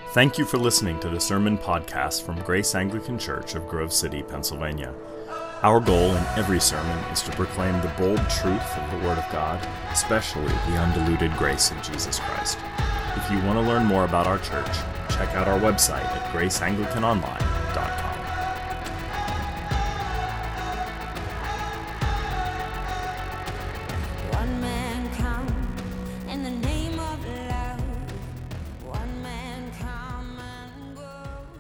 Thank you for listening to the sermon podcast from Grace Anglican Church of Grove City, Pennsylvania. Our goal in every sermon is to proclaim the bold truth of the Word of God, especially the undiluted grace of Jesus Christ. If you want to learn more about our church, check out our website at graceanglicanonline.com. One man come in the name of love. One man come and go.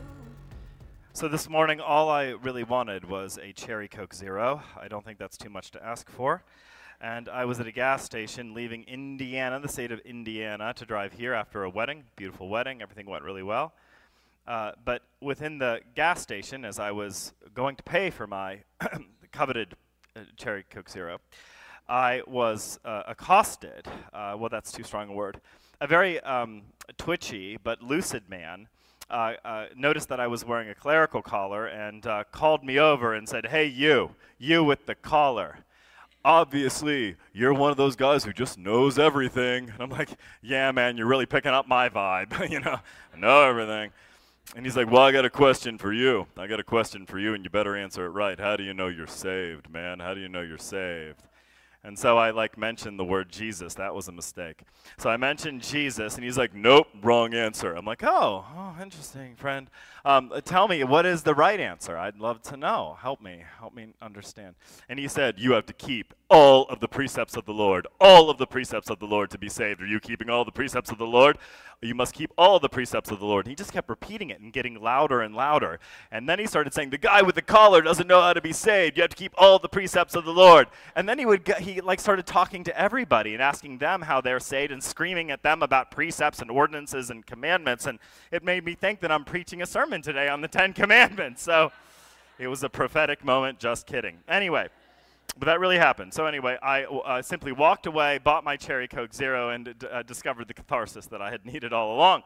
So this morning, all I really wanted was a Cherry Coke Zero. I don't think that's too much to ask for. And I was at a gas station leaving Indiana, the state of Indiana, to drive here after a wedding, beautiful wedding. Everything went really well. But within the gas station, as I was going to pay for my coveted Cherry Coke Zero, I was accosted. Well, that's too strong a word. A very twitchy but lucid man noticed that I was wearing a clerical collar and called me over and said, "Hey, you with the collar. Obviously, you're one of those guys who just knows everything." And I'm like, "Yeah, man, you're really picking up my vibe. I know everything." And he's like, "Well, I got a question for you. And you better answer it right. How do you know you're saved, man? How do you know you're saved?" And so I mentioned the word Jesus. That was a mistake. So I mentioned Jesus, and he's like, "Nope, wrong answer." I'm like, oh, interesting, friend. Tell me, what is the right answer? I'd love to know. Help me understand. And he said, "You have to keep all of the precepts of the Lord to be saved." "Are you keeping all the precepts of the Lord?" "You must keep all the precepts of the Lord." And he just kept repeating it and getting louder and louder. And then he started saying, "The guy with the collar doesn't know how to be saved. You have to keep all the precepts of the Lord." And then he started talking to everybody and asking them how they're saved and screaming at them about precepts and ordinances and commandments. And it made me think that I'm preaching a sermon today on the 10 Commandments. So it was a prophetic moment, just kidding. Anyway. But that really happened. So anyway, I simply walked away, bought my Cherry Coke Zero, and discovered the catharsis that I had needed all along.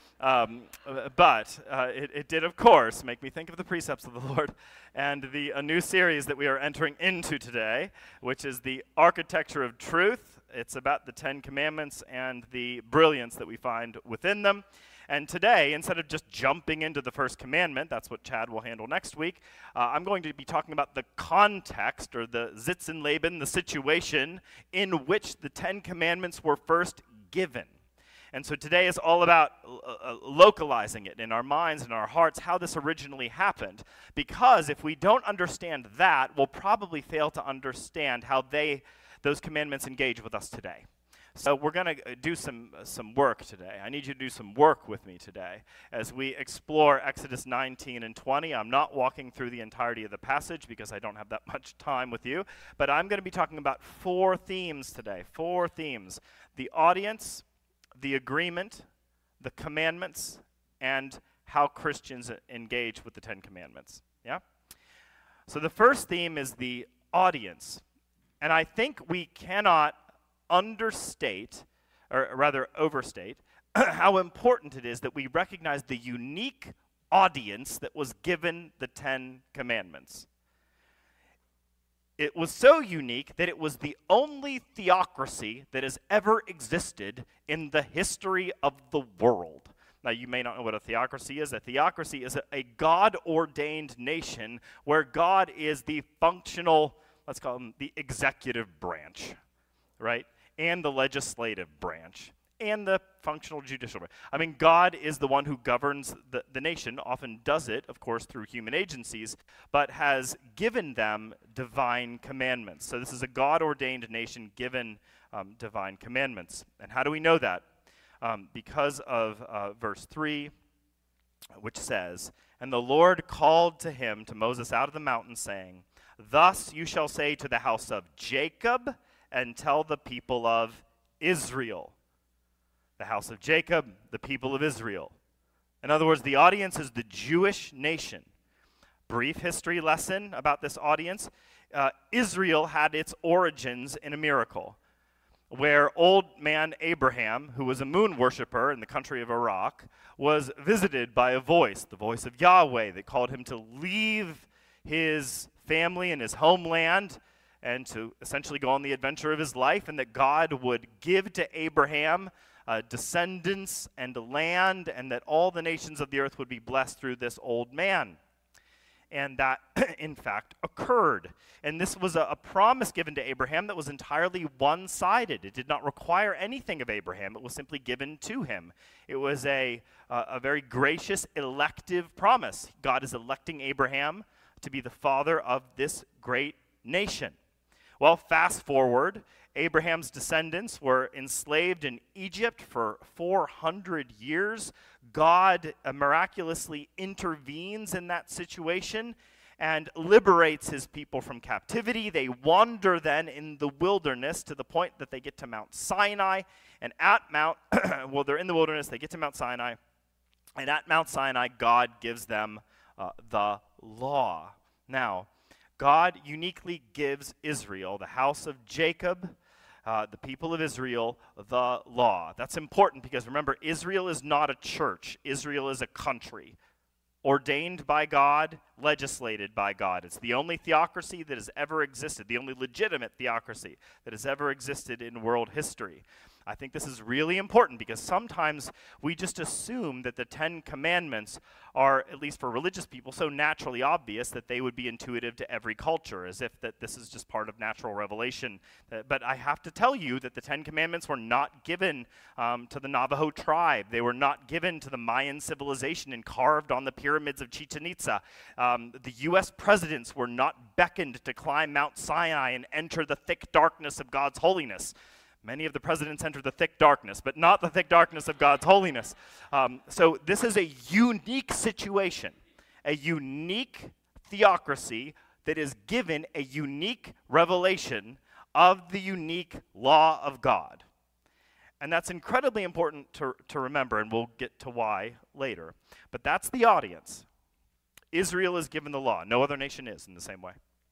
But it did, of course, make me think of the precepts of the Lord and a new series that we are entering into today, which is the Architecture of Truth. It's about the 10 Commandments and the brilliance that we find within them. And today, instead of just jumping into the first commandment, that's what Chad will handle next week, I'm going to be talking about the context, or the Sitz und Leben, the situation in which the 10 Commandments were first given. And so today is all about localizing it in our minds and our hearts, how this originally happened. Because if we don't understand that, we'll probably fail to understand how those commandments engage with us today. So we're going to do some work today. I need you to do some work with me today as we explore Exodus 19 and 20. I'm not walking through the entirety of the passage because I don't have that much time with you, but I'm going to be talking about 4 themes today. 4 themes: the audience, the agreement, the commandments, and how Christians engage with the 10 Commandments. Yeah? So the first theme is the audience. And I think we cannot understate, or rather overstate, how important it is that we recognize the unique audience that was given the 10 Commandments. It was so unique that it was the only theocracy that has ever existed in the history of the world. Now, you may not know what a theocracy is. A theocracy is a God-ordained nation where God is the functional, let's call him the executive branch, right? And the legislative branch, and the functional judicial branch. I mean, God is the one who governs the nation, often does it, of course, through human agencies, but has given them divine commandments. So this is a God-ordained nation given divine commandments. And how do we know that? Because of verse 3, which says, "And the Lord called to Moses out of the mountain, saying, Thus you shall say to the house of Jacob, and tell the people of Israel." The house of Jacob, the people of Israel. In other words, the audience is the Jewish nation. Brief history lesson about this audience. Israel had its origins in a miracle, where old man Abraham, who was a moon worshiper in the country of Iraq, was visited by a voice, the voice of Yahweh, that called him to leave his family and his homeland and to essentially go on the adventure of his life, and that God would give to Abraham descendants and land, and that all the nations of the earth would be blessed through this old man. And that, in fact, occurred. And this was a promise given to Abraham that was entirely one-sided. It did not require anything of Abraham. It was simply given to him. It was a very gracious, elective promise. God is electing Abraham to be the father of this great nation. Well, fast forward, Abraham's descendants were enslaved in Egypt for 400 years. God miraculously intervenes in that situation and liberates his people from captivity. They wander then in the wilderness to the point that they get to Mount Sinai. And at they're in the wilderness, they get to Mount Sinai. And at Mount Sinai, God gives them the law. Now, God uniquely gives Israel, the house of Jacob, the people of Israel, the law. That's important because remember, Israel is not a church. Israel is a country, ordained by God, legislated by God. It's the only theocracy that has ever existed, the only legitimate theocracy that has ever existed in world history. I think this is really important because sometimes we just assume that the Ten Commandments are, at least for religious people, so naturally obvious that they would be intuitive to every culture, as if that this is just part of natural revelation. But I have to tell you that the Ten Commandments were not given to the Navajo tribe. They were not given to the Mayan civilization and carved on the pyramids of Chichen Itza. The U.S. presidents were not beckoned to climb Mount Sinai and enter the thick darkness of God's holiness. Many of the presidents enter the thick darkness, but not the thick darkness of God's holiness. So this is a unique situation, a unique theocracy that is given a unique revelation of the unique law of God. And that's incredibly important to remember, and we'll get to why later. But that's the audience. Israel is given the law. No other nation is in the same way.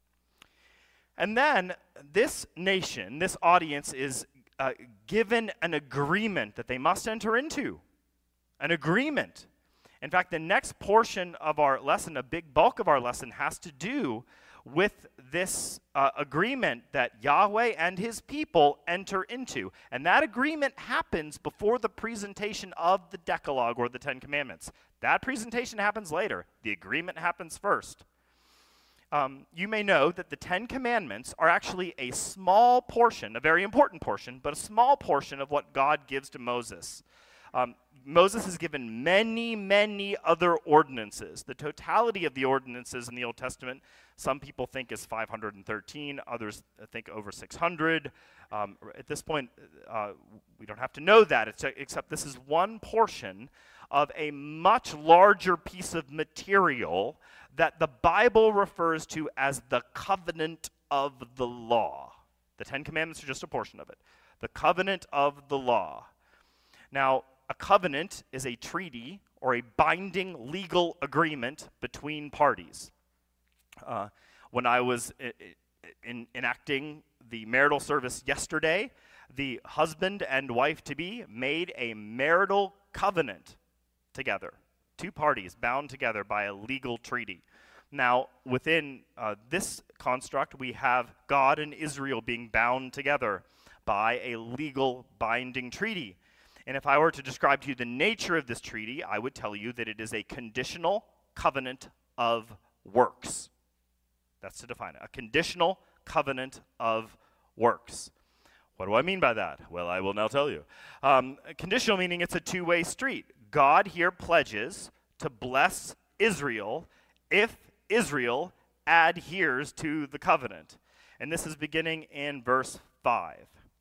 And then this nation, this audience is given an agreement that they must enter into. An agreement. In fact, the next portion of our lesson, a big bulk of our lesson, has to do with this agreement that Yahweh and his people enter into. And that agreement happens before the presentation of the Decalogue or the Ten Commandments. That presentation happens later. The agreement happens first. You may know that the Ten Commandments are actually a small portion, a very important portion, but a small portion of what God gives to Moses. Moses is given many, many other ordinances. The totality of the ordinances in the Old Testament, some people think is 513, others think over 600. At this point, we don't have to know that, except this is one portion of a much larger piece of material that the Bible refers to as the covenant of the law. The Ten Commandments are just a portion of it. The covenant of the law. Now, a covenant is a treaty or a binding legal agreement between parties. When I was enacting the marital service yesterday, the husband and wife-to-be made a marital covenant together. Two parties bound together by a legal treaty. Now, within this construct, we have God and Israel being bound together by a legal binding treaty. And if I were to describe to you the nature of this treaty, I would tell you that it is a conditional covenant of works. That's to define it. A conditional covenant of works. What do I mean by that? Well, I will now tell you. Conditional meaning it's a two-way street. God here pledges to bless Israel if Israel adheres to the covenant. And this is beginning in verse 5.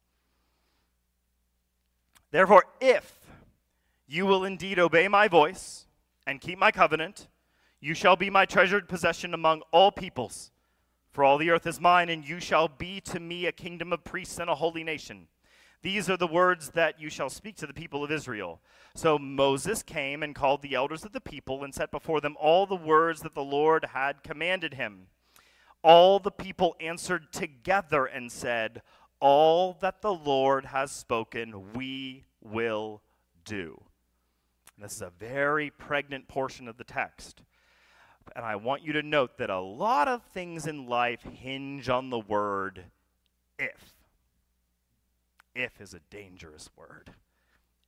Therefore, if you will indeed obey my voice and keep my covenant, you shall be my treasured possession among all peoples. For all the earth is mine, and you shall be to me a kingdom of priests and a holy nation. These are the words that you shall speak to the people of Israel. So Moses came and called the elders of the people and set before them all the words that the Lord had commanded him. All the people answered together and said, all that the Lord has spoken, we will do. And this is a very pregnant portion of the text. And I want you to note that a lot of things in life hinge on the word if. If is a dangerous word.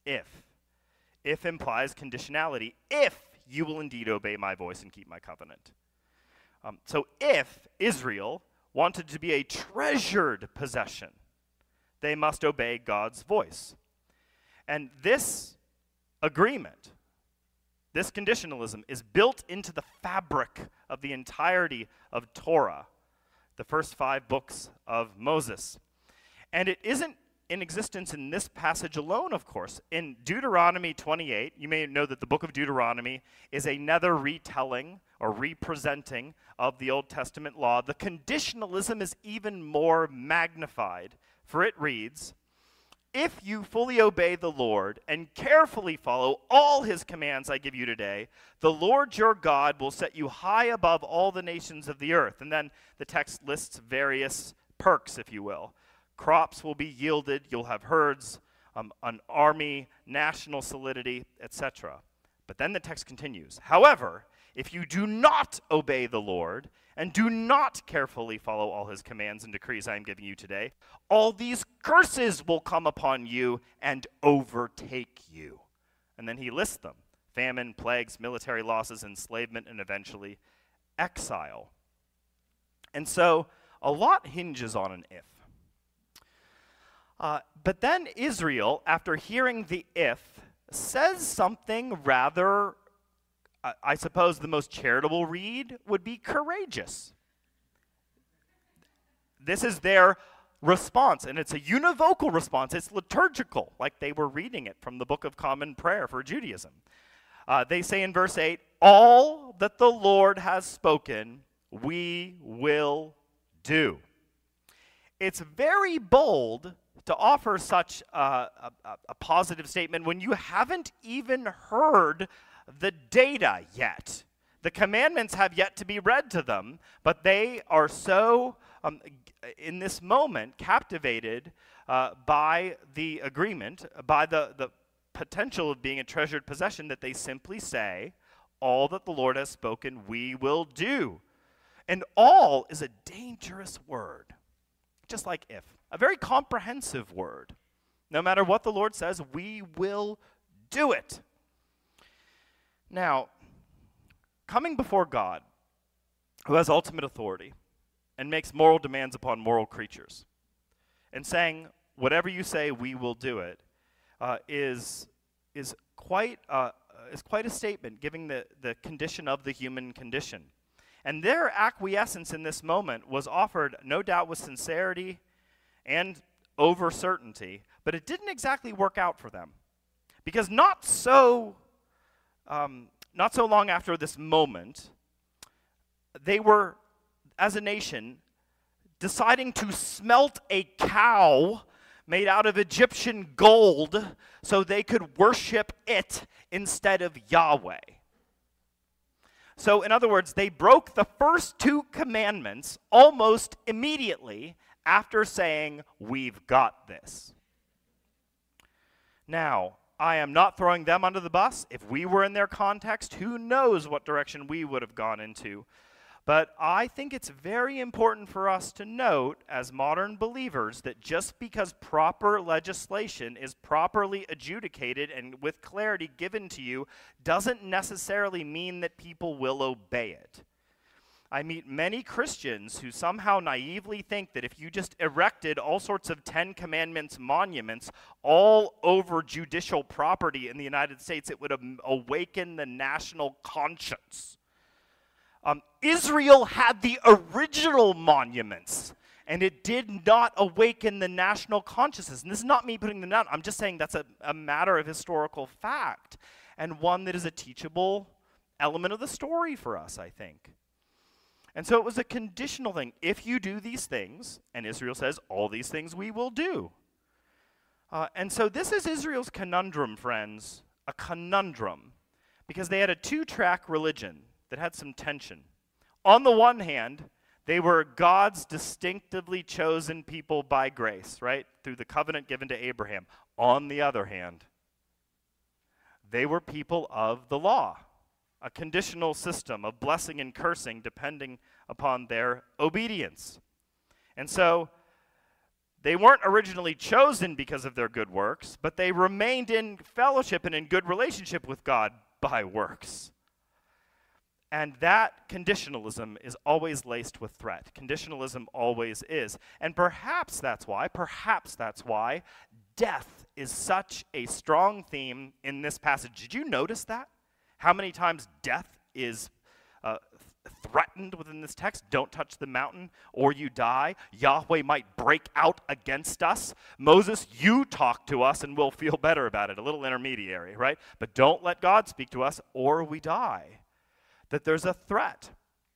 If. If implies conditionality. If you will indeed obey my voice and keep my covenant. So if Israel wanted to be a treasured possession, they must obey God's voice. And this agreement, this conditionalism, is built into the fabric of the entirety of Torah, the first 5 books of Moses. And it isn't in existence in this passage alone, of course. In Deuteronomy 28, you may know that the book of Deuteronomy is another retelling or representing of the Old Testament law. The conditionalism is even more magnified, for it reads, "If you fully obey the Lord and carefully follow all his commands I give you today, the Lord your God will set you high above all the nations of the earth." And then the text lists various perks, if you will. Crops will be yielded, you'll have herds, an army, national solidity, etc. But then the text continues. However, if you do not obey the Lord and do not carefully follow all his commands and decrees I am giving you today, all these curses will come upon you and overtake you. And then he lists them: famine, plagues, military losses, enslavement, and eventually exile. And so a lot hinges on an if. But then Israel, after hearing the if, says something rather, I suppose the most charitable read would be courageous. This is their response, and it's a univocal response. It's liturgical, like they were reading it from the Book of Common Prayer for Judaism. They say in verse 8, "All that the Lord has spoken, we will do." It's very bold to offer such a positive statement when you haven't even heard the data yet. The commandments have yet to be read to them, but they are so, in this moment, captivated by the agreement, by the potential of being a treasured possession, that they simply say, "All that the Lord has spoken, we will do." And all is a dangerous word, just like if. A very comprehensive word. No matter what the Lord says, we will do it. Now, coming before God, who has ultimate authority and makes moral demands upon moral creatures, and saying, "Whatever you say, we will do it," is quite a statement, giving the condition of the human condition. And their acquiescence in this moment was offered, no doubt, with sincerity and over certainty, but it didn't exactly work out for them. Because not so long after this moment, they were, as a nation, deciding to smelt a cow made out of Egyptian gold so they could worship it instead of Yahweh. So, in other words, they broke the first 2 commandments almost immediately after saying, "We've got this." Now, I am not throwing them under the bus. If we were in their context, who knows what direction we would have gone into. But I think it's very important for us to note, as modern believers, that just because proper legislation is properly adjudicated and with clarity given to you doesn't necessarily mean that people will obey it. I meet many Christians who somehow naively think that if you just erected all sorts of 10 Commandments monuments all over judicial property in the United States, it would awaken the national conscience. Israel had the original monuments, and it did not awaken the national consciousness. And this is not me putting them down. I'm just saying that's a matter of historical fact, and one that is a teachable element of the story for us, I think. And so it was a conditional thing. If you do these things, and Israel says, "All these things we will do." And so this is Israel's conundrum, friends, a conundrum, because they had a 2-track religion that had some tension. On the one hand, they were God's distinctively chosen people by grace, right? Through the covenant given to Abraham. On the other hand, they were people of the law, a conditional system of blessing and cursing depending upon their obedience. And so They weren't originally chosen because of their good works, but they remained in fellowship and in good relationship with God by works. And that conditionalism is always laced with threat. Conditionalism always is. And perhaps that's why death is such a strong theme in this passage. Did you notice that? How many times death is threatened within this text? Don't touch the mountain or you die. Yahweh might break out against us. Moses, you talk to us and we'll feel better about it. A little intermediary, right? But don't let God speak to us or we die. That there's a threat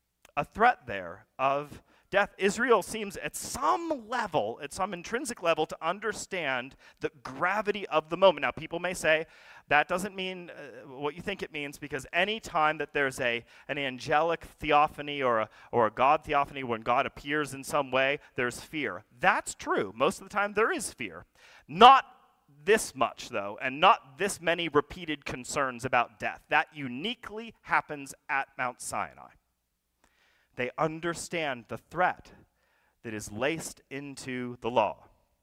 there of death. Israel seems at some level, at some intrinsic level, to understand the gravity of the moment. Now, people may say that doesn't mean what you think it means, because any time that there's an angelic theophany or a God theophany, when God appears in some way, there's fear. That's true. Most of the time there is fear. Not this much, though, and not this many repeated concerns about death. That uniquely happens at Mount Sinai. They understand the threat that is laced into the law.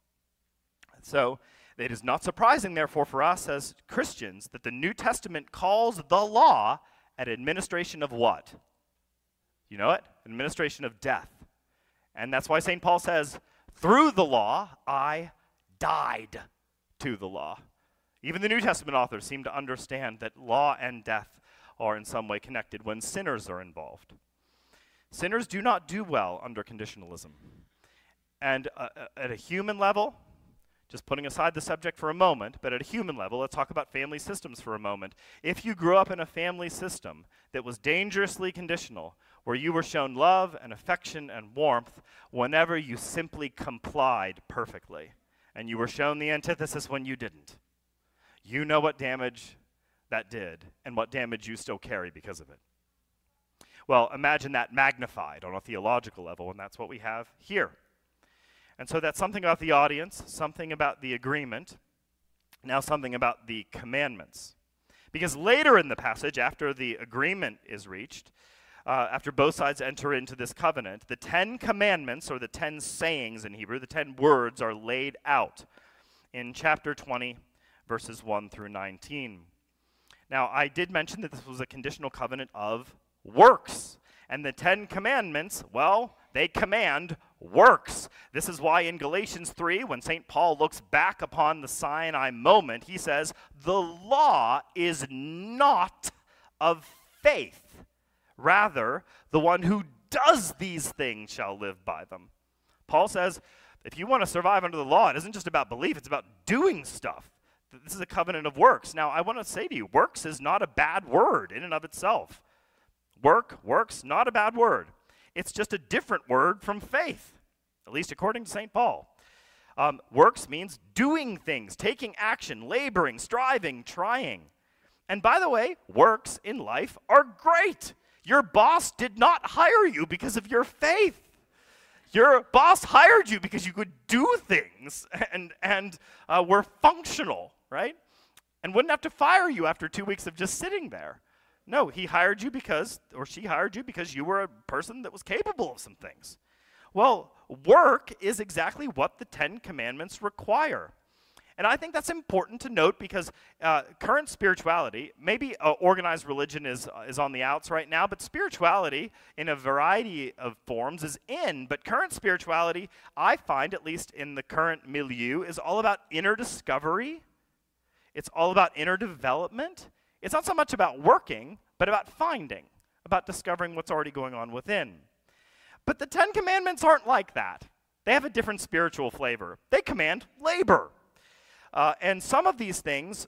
So it is not surprising, therefore, for us as Christians that the New Testament calls the law an administration of what? You know it? Administration of death. And that's why St. Paul says, through the law, I died to the law. Even the New Testament authors seem to understand that law and death are in some way connected when sinners are involved. Sinners do not do well under conditionalism. And at a human level, just putting aside the subject for a moment, but at a human level, let's talk about family systems for a moment. If you grew up in a family system that was dangerously conditional, where you were shown love and affection and warmth whenever you simply complied perfectly, and you were shown the antithesis when you didn't, you know what damage that did and what damage you still carry because of it. Well, imagine that magnified on a theological level, and that's what we have here. And so that's something about the audience, something about the agreement, now something about the commandments. Because later in the passage, after the agreement is reached, after both sides enter into this covenant, the 10 commandments, or the 10 sayings in Hebrew, the 10 words, are laid out in chapter 20, verses 1 through 19. Now, I did mention that this was a conditional covenant of works. And the 10 commandments, well, they command works. This is why in Galatians 3, when St. Paul looks back upon the Sinai moment, he says, the law is not of faith. Rather, the one who does these things shall live by them. Paul says, if you want to survive under the law, it isn't just about belief, it's about doing stuff. This is a covenant of works. Now, I want to say to you, works is not a bad word in and of itself. Works, not a bad word. It's just a different word from faith, at least according to St. Paul. Works means doing things, taking action, laboring, striving, trying. And by the way, works in life are great. Your boss did not hire you because of your faith. Your boss hired you because you could do things and were functional, right? And wouldn't have to fire you after 2 weeks of just sitting there. No, he hired you because, or she hired you because you were a person that was capable of some things. Well, work is exactly what the 10 Commandments require. And I think that's important to note because current spirituality, maybe organized religion is on the outs right now, but spirituality in a variety of forms is in. But current spirituality, I find, at least in the current milieu, is all about inner discovery. It's all about inner development. It's not so much about working, but about finding, about discovering what's already going on within. But the 10 Commandments aren't like that. They have a different spiritual flavor. They command labor. And some of these things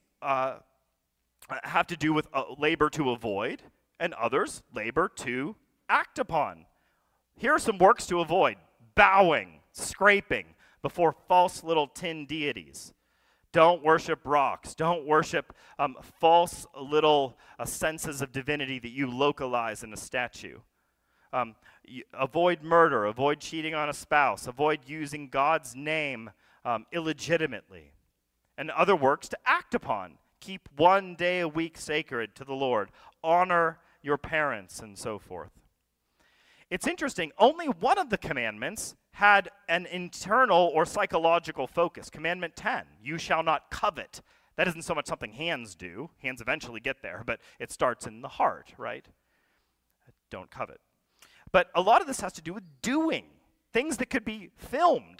have to do with labor to avoid, and others, labor to act upon. Here are some works to avoid: bowing, scraping before false little tin deities. Don't worship rocks. Don't worship false little senses of divinity that you localize in a statue. Avoid murder. Avoid cheating on a spouse. Avoid using God's name illegitimately. And other works to act upon. Keep 1 day a week sacred to the Lord. Honor your parents, and so forth. It's interesting, only one of the commandments had an internal or psychological focus. Commandment 10, you shall not covet. That isn't so much something hands do. Hands eventually get there, but it starts in the heart, right? Don't covet. But a lot of this has to do with doing, things that could be filmed.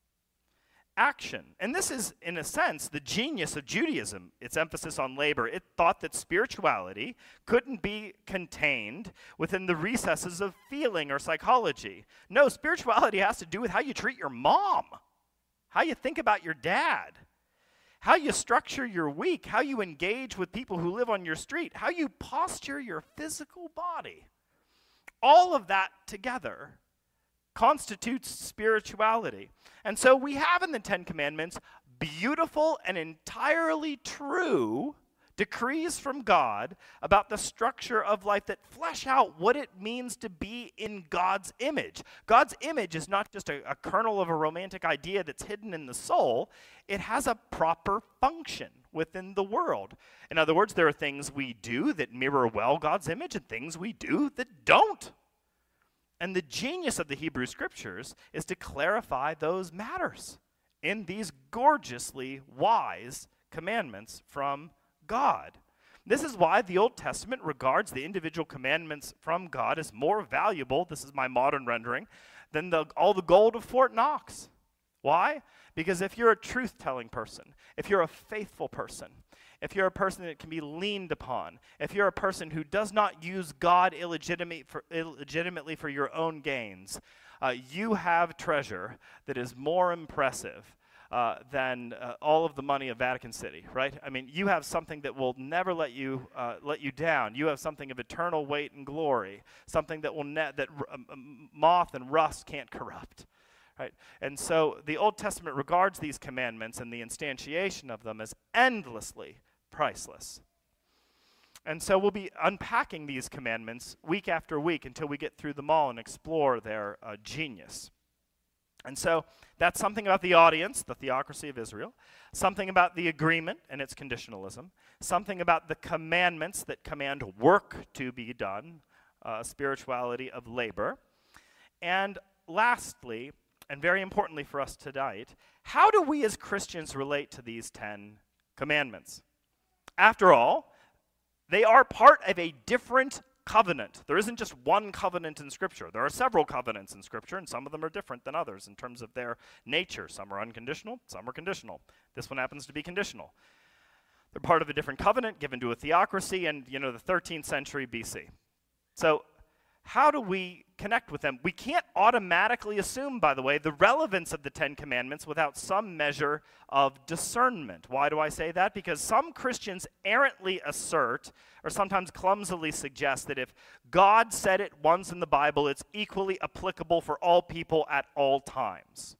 Action. And this is, in a sense, the genius of Judaism, its emphasis on labor. It thought that spirituality couldn't be contained within the recesses of feeling or psychology. No, spirituality has to do with how you treat your mom, how you think about your dad, how you structure your week, how you engage with people who live on your street, how you posture your physical body. All of that together constitutes spirituality. And so we have in the Ten Commandments beautiful and entirely true decrees from God about the structure of life that flesh out what it means to be in God's image. God's image is not just a kernel of a romantic idea that's hidden in the soul. It has a proper function within the world. In other words, there are things we do that mirror well God's image and things we do that don't. And the genius of the Hebrew Scriptures is to clarify those matters in these gorgeously wise commandments from God. This is why the Old Testament regards the individual commandments from God as more valuable, this is my modern rendering, than all the gold of Fort Knox. Why? Because if you're a truth-telling person, if you're a faithful person, if you're a person that can be leaned upon, if you're a person who does not use God illegitimately for your own gains, you have treasure that is more impressive than all of the money of Vatican City, right? I mean, you have something that will never let you down. You have something of eternal weight and glory, something that moth and rust can't corrupt. Right? And so the Old Testament regards these commandments and the instantiation of them as endlessly priceless. And so we'll be unpacking these commandments week after week until we get through them all and explore their genius. And so that's something about the audience, the theocracy of Israel, something about the agreement and its conditionalism, something about the commandments that command work to be done, spirituality of labor, and lastly, and very importantly for us tonight, how do we as Christians relate to these 10 commandments? After all, they are part of a different covenant. There isn't just one covenant in Scripture. There are several covenants in Scripture, and some of them are different than others in terms of their nature. Some are unconditional, some are conditional. This one happens to be conditional. They're part of a different covenant given to a theocracy in, the 13th century BC. So how do we connect with them? We can't automatically assume, by the way, the relevance of the 10 Commandments without some measure of discernment. Why do I say that? Because some Christians errantly assert, or sometimes clumsily suggest, that if God said it once in the Bible, it's equally applicable for all people at all times.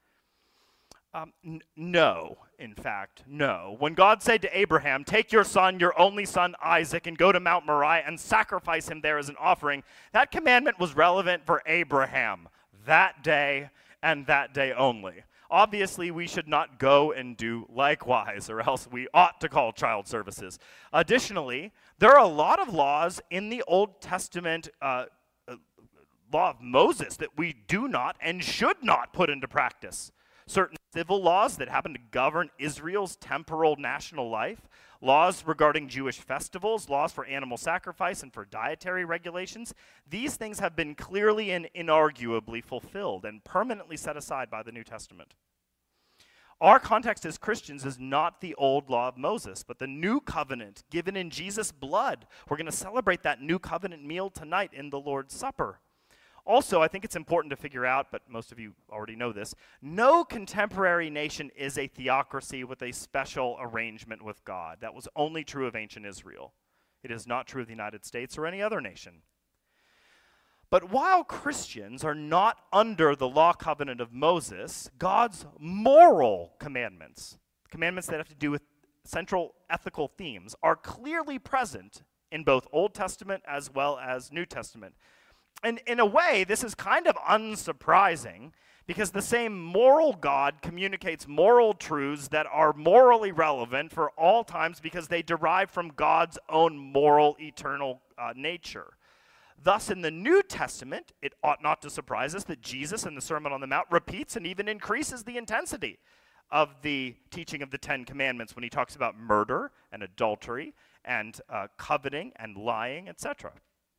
No, in fact, no. When God said to Abraham, take your son, your only son Isaac, and go to Mount Moriah and sacrifice him there as an offering, that commandment was relevant for Abraham that day and that day only. Obviously, we should not go and do likewise, or else we ought to call child services. Additionally, there are a lot of laws in the Old Testament law of Moses that we do not and should not put into practice. Certain civil laws that happen to govern Israel's temporal national life, laws regarding Jewish festivals, laws for animal sacrifice and for dietary regulations, these things have been clearly and inarguably fulfilled and permanently set aside by the New Testament. Our context as Christians is not the old law of Moses, but the new covenant given in Jesus' blood. We're going to celebrate that new covenant meal tonight in the Lord's Supper. Also, I think it's important to figure out, but most of you already know this, no contemporary nation is a theocracy with a special arrangement with God. That was only true of ancient Israel. It is not true of the United States or any other nation. But while Christians are not under the law covenant of Moses, God's moral commandments, commandments that have to do with central ethical themes, are clearly present in both Old Testament as well as New Testament. And in a way, this is kind of unsurprising because the same moral God communicates moral truths that are morally relevant for all times because they derive from God's own moral, eternal nature. Thus, in the New Testament, it ought not to surprise us that Jesus in the Sermon on the Mount repeats and even increases the intensity of the teaching of the Ten Commandments when he talks about murder and adultery and coveting and lying, etc.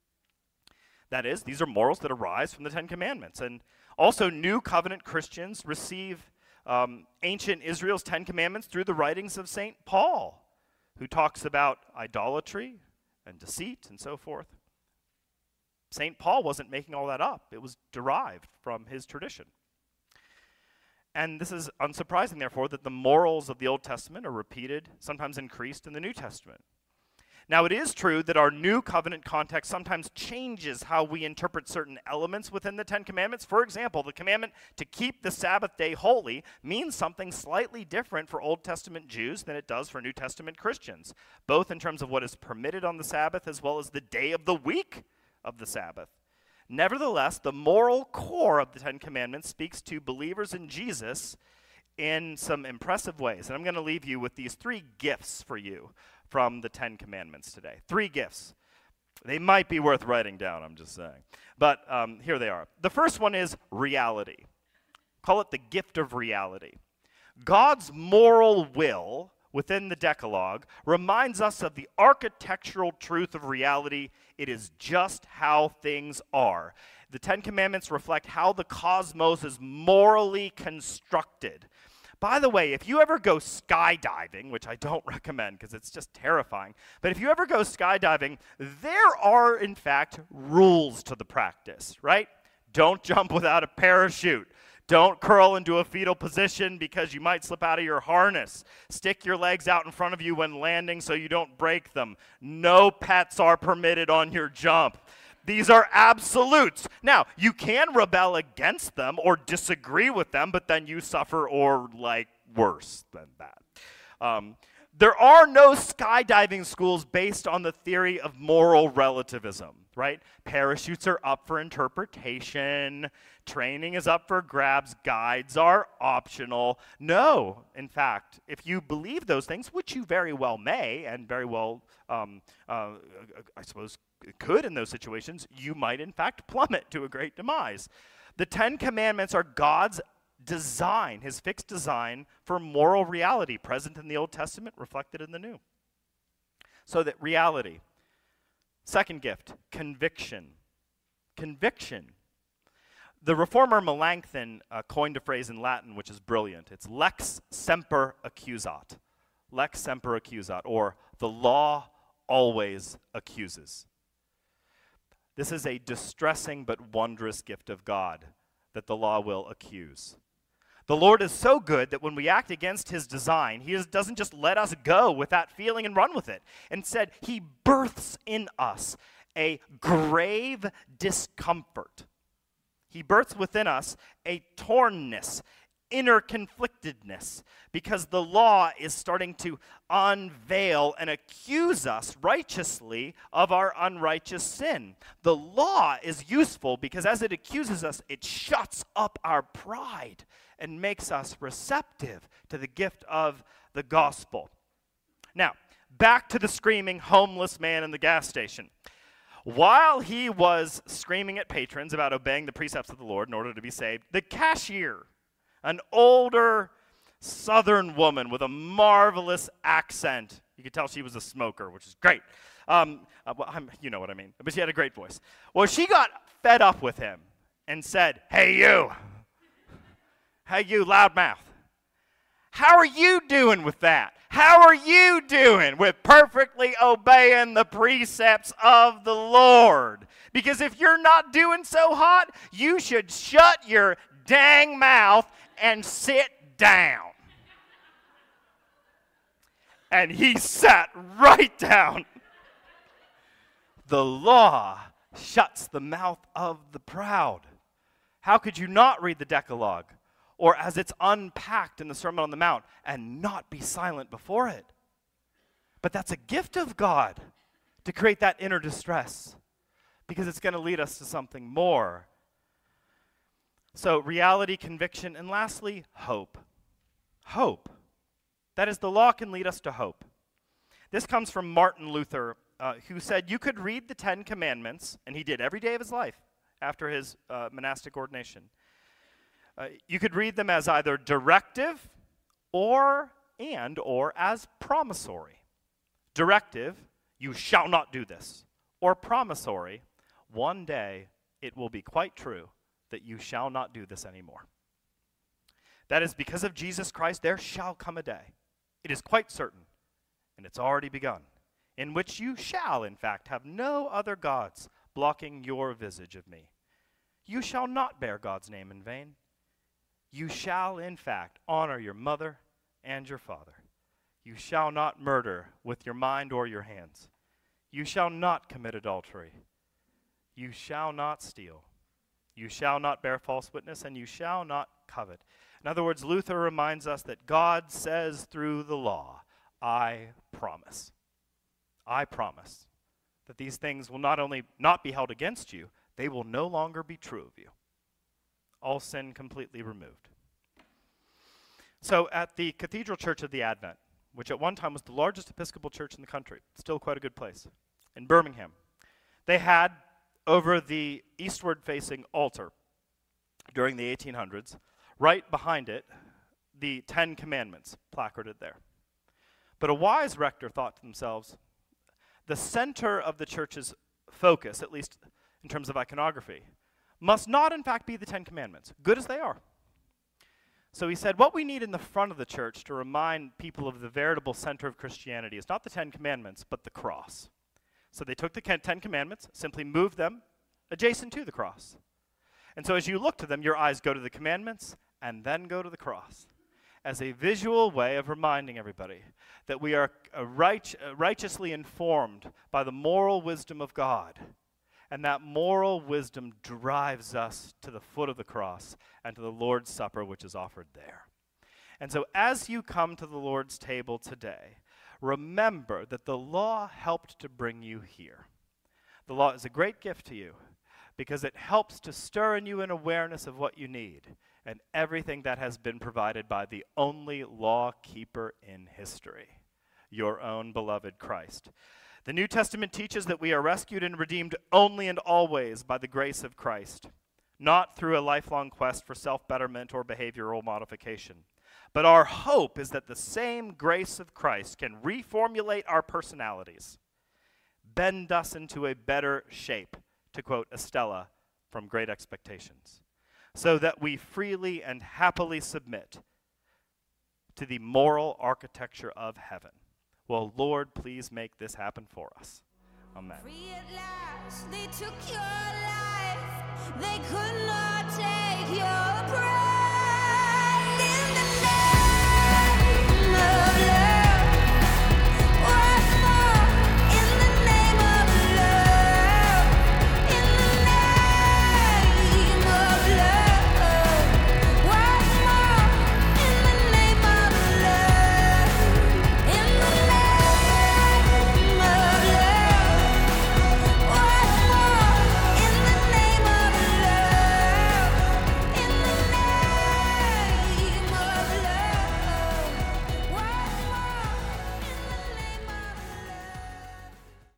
That is, these are morals that arise from the Ten Commandments. And also, New Covenant Christians receive ancient Israel's Ten Commandments through the writings of St. Paul, who talks about idolatry and deceit and so forth. St. Paul wasn't making all that up. It was derived from his tradition. And this is unsurprising, therefore, that the morals of the Old Testament are repeated, sometimes increased in the New Testament. Now, it is true that our New Covenant context sometimes changes how we interpret certain elements within the Ten Commandments. For example, the commandment to keep the Sabbath day holy means something slightly different for Old Testament Jews than it does for New Testament Christians, both in terms of what is permitted on the Sabbath as well as the day of the week of the Sabbath. Nevertheless, the moral core of the Ten Commandments speaks to believers in Jesus in some impressive ways. And I'm going to leave you with these 3 gifts for you from the Ten Commandments today. 3 gifts. They might be worth writing down, I'm just saying. But here they are. The first one is reality. Call it the gift of reality. God's moral will within the Decalogue reminds us of the architectural truth of reality. It is just how things are. The Ten Commandments reflect how the cosmos is morally constructed. By the way, if you ever go skydiving, which I don't recommend because it's just terrifying, but if you ever go skydiving, there are, in fact, rules to the practice, right? Don't jump without a parachute. Don't curl into a fetal position because you might slip out of your harness. Stick your legs out in front of you when landing so you don't break them. No pets are permitted on your jump. These are absolutes. Now, you can rebel against them or disagree with them, but then you suffer or, worse than that. There are no skydiving schools based on the theory of moral relativism, right? Parachutes are up for interpretation. Training is up for grabs. Guides are optional. No, in fact, if you believe those things, which you very well may and very well, I suppose, could in those situations, you might, in fact, plummet to a great demise. The Ten Commandments are God's design, his fixed design for moral reality, present in the Old Testament, reflected in the New. So that reality. Second gift, conviction. Conviction. The reformer Melanchthon coined a phrase in Latin which is brilliant. It's lex semper accusat. Lex semper accusat, or the law always accuses. This is a distressing but wondrous gift of God, that the law will accuse. The Lord is so good that when we act against his design, he doesn't just let us go with that feeling and run with it. Instead, he births in us a grave discomfort. He births within us a tornness, inner conflictedness, because the law is starting to unveil and accuse us righteously of our unrighteous sin. The law is useful because as it accuses us, it shuts up our pride and makes us receptive to the gift of the gospel. Now, back to the screaming homeless man in the gas station. While he was screaming at patrons about obeying the precepts of the Lord in order to be saved, the cashier, an older Southern woman with a marvelous accent. You could tell she was a smoker, which is great. You know what I mean. But she had a great voice. Well, she got fed up with him and said, "Hey, you. Hey, you loudmouth. How are you doing with that? How are you doing with perfectly obeying the precepts of the Lord? Because if you're not doing so hot, you should shut your dang mouth and sit down." And he sat right down. The law shuts the mouth of the proud. How could you not read the Decalogue, or as it's unpacked in the Sermon on the Mount, and not be silent before it? But that's a gift of God to create that inner distress, because it's going to lead us to something more. So reality, conviction, and lastly, hope. Hope. That is, the law can lead us to hope. This comes from Martin Luther, who said you could read the 10 Commandments, and he did every day of his life after his monastic ordination. You could read them as either directive or as promissory. Directive, you shall not do this. Or promissory, one day it will be quite true that you shall not do this anymore. That is, because of Jesus Christ, there shall come a day. It is quite certain, and it's already begun, in which you shall, in fact, have no other gods blocking your visage of me. You shall not bear God's name in vain. You shall, in fact, honor your mother and your father. You shall not murder with your mind or your hands. You shall not commit adultery. You shall not steal. You shall not bear false witness, and you shall not covet. In other words, Luther reminds us that God says through the law, I promise that these things will not only not be held against you, they will no longer be true of you. All sin completely removed. So at the Cathedral Church of the Advent, which at one time was the largest Episcopal church in the country, still quite a good place, in Birmingham, they had over the eastward-facing altar during the 1800s, right behind it, the 10 Commandments placarded there. But a wise rector thought to themselves, the center of the church's focus, at least in terms of iconography, must not in fact be the 10 Commandments, good as they are. So he said, what we need in the front of the church to remind people of the veritable center of Christianity is not the 10 Commandments, but the cross. So they took the 10 Commandments, simply moved them adjacent to the cross. And so as you look to them, your eyes go to the commandments and then go to the cross, as a visual way of reminding everybody that we are righteously informed by the moral wisdom of God. And that moral wisdom drives us to the foot of the cross and to the Lord's Supper, which is offered there. And so as you come to the Lord's table today, remember that the law helped to bring you here. The law is a great gift to you because it helps to stir in you an awareness of what you need and everything that has been provided by the only law keeper in history, your own beloved Christ. The New Testament teaches that we are rescued and redeemed only and always by the grace of Christ, not through a lifelong quest for self-betterment or behavioral modification. But our hope is that the same grace of Christ can reformulate our personalities, bend us into a better shape, to quote Estella from Great Expectations, so that we freely and happily submit to the moral architecture of heaven. Well, Lord, please make this happen for us. Amen. Free at last, they took your life. They could not